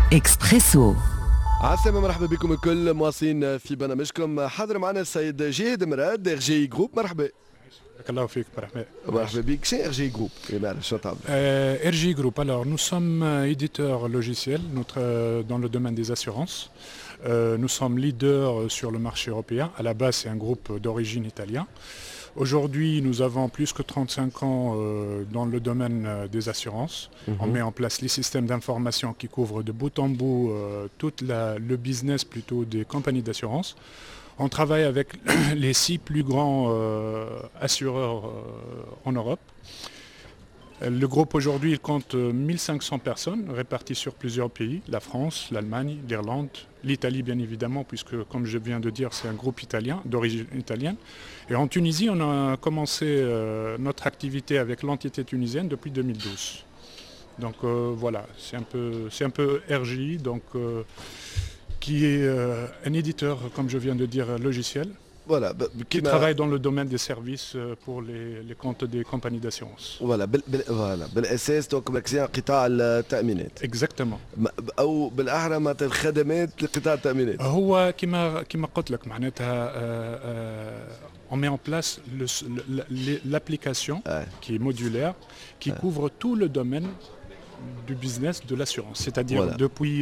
إكسبريسو. عسلامة، مرحبا بكم الكل مواصلين في برنامجكم. حاضر معنا السيد جهاد مراد ار جي جروب. مرحبا. بارك الله فيك. مرحبا بك. شنو ار جي جروب؟ ما نعرفش شنو تعمل. RJ Group, alors nous sommes éditeurs logiciels dans le domaine des assurances. Nous sommes leaders sur le marché européen. À la base, c'est un groupe d'origine italien. Aujourd'hui, nous avons plus que 35 ans dans le domaine des assurances. On met en place les systèmes d'information qui couvrent de bout en bout tout le business plutôt des compagnies d'assurance. On travaille avec les 6 plus grands assureurs en Europe. Le groupe aujourd'hui il compte 1500 personnes réparties sur plusieurs pays, la France, l'Allemagne, l'Irlande, l'Italie bien évidemment, puisque comme je viens de dire c'est un groupe italien, d'origine italienne. Et en Tunisie on a commencé notre activité avec l'entité tunisienne depuis 2012. Donc voilà, c'est un peu RJ, donc, qui est un éditeur, comme je viens de dire, logiciel. Voilà, qui travaille dans le domaine des services pour les comptes des compagnies d'assurance. Voilà, بالاساس دونك مركزين على قطاع التامينات. Exactement. او بالاحرى معناتها الخدمات لقطاع التامينات. هو كما قلت لك معناتها on met en place l'application qui est modulaire, qui couvre tout le domaine du business de l'assurance, c'est-à-dire depuis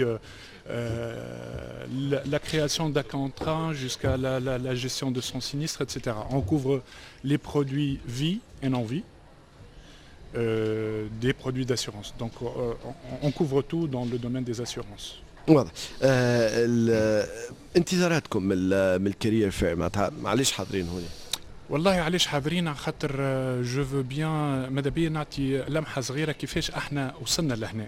la création d'un contrat jusqu'à la gestion de son sinistre, etc. On couvre les produits vie et non-vie, des produits d'assurance. Donc on couvre tout dans le domaine des assurances. واضح. انتظاراتكم من الكارير فير معناتها معليش حاضرين هنا؟ والله علاش حاضرين على خاطر جو فو بيان ماذا بيا نعطي لمحه صغيره كيفاش احنا وصلنا لهنا.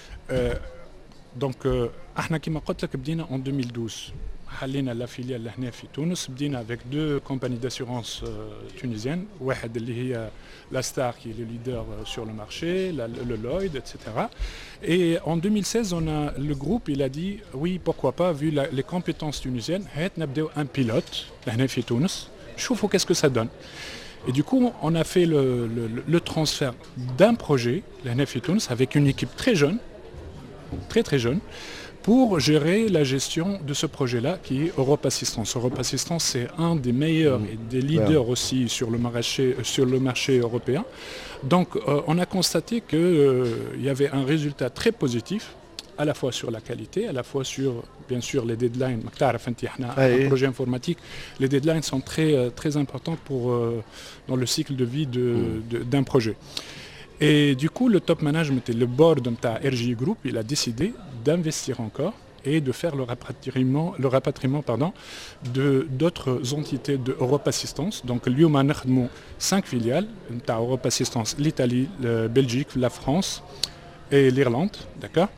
دونك احنا كما قلت لك بدينا en 2012 حلينا لا فيليال لهنا في تونس. بدينا avec 2 compagnies d'assurance tunisiennes. واحد اللي هي la Star qui est le leader sur le marché, le Lloyd, etc. Et en 2016 le groupe il a dit oui pourquoi pas vu les compétences tunisiennes هات نبداو un pilote لهنا في تونس شوفوا qu'est-ce que ça donne. Et du coup, on a fait le transfert d'un projet, la Nef et Tunis, avec une équipe très jeune, très jeune, pour gérer la gestion de ce projet-là qui est Europe Assistance. Europe Assistance, c'est un des meilleurs et des leaders aussi sur le marché européen. Donc, on a constaté qu'il y avait un résultat très positif, à la fois sur la qualité, à la fois sur, bien sûr, les deadlines. Un projet informatique, les deadlines sont très importants dans le cycle de vie d'un projet. Et du coup, le top management et le board de RJ Group, il a décidé d'investir encore et de faire le rapatriement d'autres entités de Europe Assistance. Donc, l'IOMA a 5 filiales, Europe Assistance, l'Italie, la Belgique, la France et l'Irlande, d'accord.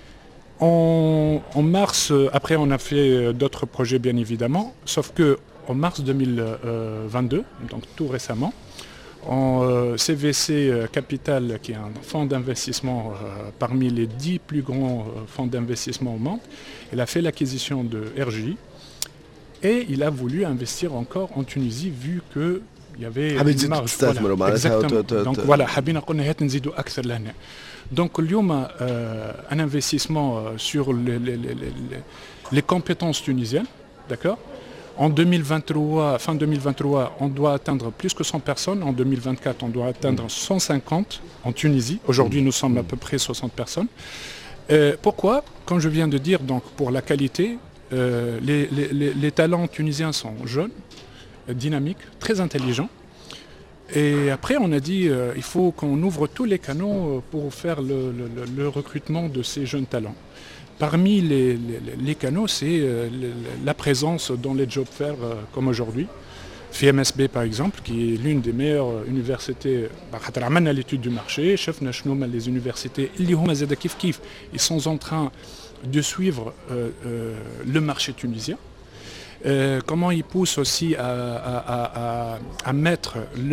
En mars, après on a fait d'autres projets bien évidemment, sauf que en mars 2022, donc tout récemment, en CVC Capital, qui est un fonds d'investissement parmi les 10 plus grands fonds d'investissement au monde, il a fait l'acquisition de RJ et il a voulu investir encore en Tunisie vu que il y avait une marge. Voilà, exactement. Donc voilà, حابين قلنا هات نزيدوا أكثر لهنا. Donc اليوم un investissement sur les compétences tunisiennes, d'accord. En 2023, fin 2023, on doit atteindre plus que 100 personnes. En 2024, on doit atteindre 150 en Tunisie. Aujourd'hui, nous sommes à peu près 60 personnes. Pourquoi? Comme je viens de dire, donc pour la qualité, les talents tunisiens sont jeunes, dynamiques, très intelligents. Et après, on a dit il faut qu'on ouvre tous les canaux pour faire le recrutement de ces jeunes talents. Parmi les canaux, c'est la présence dans les job fairs comme aujourd'hui. FMSB par exemple, qui est l'une des meilleures universités, on a l'étude du marché, les universités, ils sont en train de suivre le marché tunisien. Comment ils poussent aussi à mettre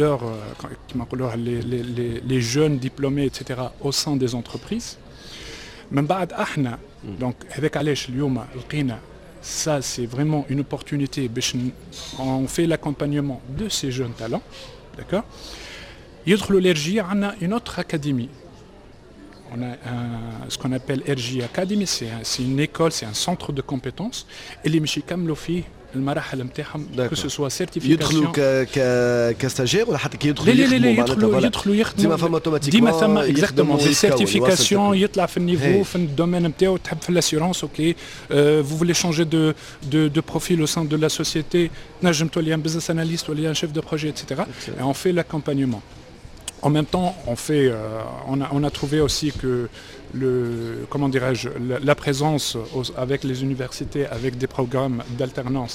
les jeunes diplômés, etc., au sein des entreprises. من بعد احنا donc avec علاش اليوم لقينا ça c'est vraiment une opportunité باش on fait l'accompagnement de ces jeunes talents, d'accord. يدخلوا l'RJ عندنا une autre académie On a ce qu'on appelle RJ Academy, c'est une école, c'est un centre de compétences. Et les مش يكملوا فيه المراحل نتاعهم que ce soit certification. يدخلوا كستاجير ولا حتى كي يدخلوا يدخلوا يخدموا ديما فما اوتوماتيكمون ديما ثم اكزاكتومون دي سيرتيفيكاسيون يطلع في النيفو في الدومين نتاعو تحب في الاسيورونس اوكي vous voulez changer de profil au sein de la société نجم تولي un business analyst ولا un chef de projet etc. Et on fait l'accompagnement. En même temps, on a trouvé aussi que la présence avec les universités, avec des programmes d'alternance,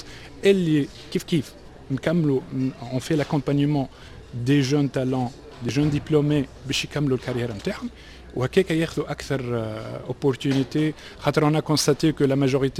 on fait l'accompagnement des jeunes talents, des jeunes diplômés, باش يكملوا الكارير نتاعهم وهكاك ياخذوا اكثر opportunités. On a constaté que la majorité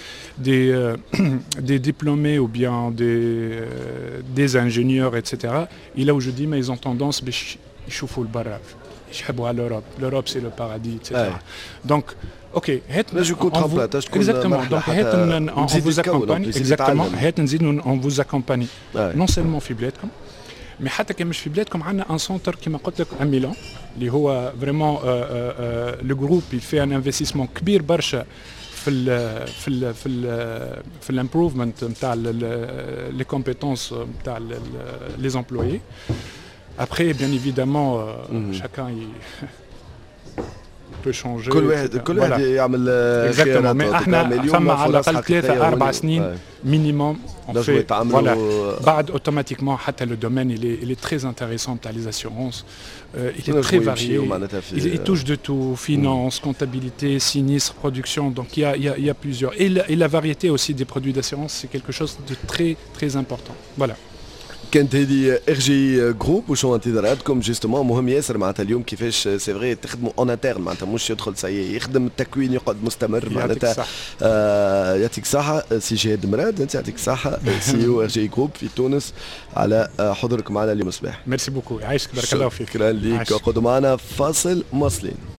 des diplômés ou bien des ingénieurs etc. Et là où je dis mais ils ont tendance باش يشوفوا لبرا يحبوا على l'Europe c'est le paradis etc. Donc ok exactement donc on vous accompagne exactement on vous accompagne non seulement في بلادكم mais حتى كان مش في بلادكم عندنا ان سونتر كما قلت لك à Milan اللي هو فريمون لو جروب يفي ان انفستيسمون كبير برشا في الامبروفمنت نتاع لي كومبيتونس نتاع لي امبلويي. Après, bien évidemment, chacun peut changer. كل واحد يعمل exactement. Mais احنا فما على الأقل 3-4 سنين minimum on fait voilà. بعد automatiquement حتى le domaine il est très intéressant à les assurances. Il est très varié. Il touche de tout, finance, comptabilité, sinistre, production. Donc il y a plusieurs. Et la variété aussi des produits d'assurance, c'est quelque chose de très très important. Voilà. كانت هذه ار جي جروب وشو انتظاراتكم جوستومون مهم ياسر معناتها اليوم كيفاش سي فري تخدموا اون انترن معناتها مش يدخل سي يخدم التكوين يقعد مستمر معناتها يعطيك الصحة سي جهاد مراد انت يعطيك الصحة سي او ار جي جروب في تونس على حضورك معنا اليوم الصباح. ميرسي بوكو يعيشك بارك الله فيك. شكرا لك. قعدوا معنا فاصل مواصلين.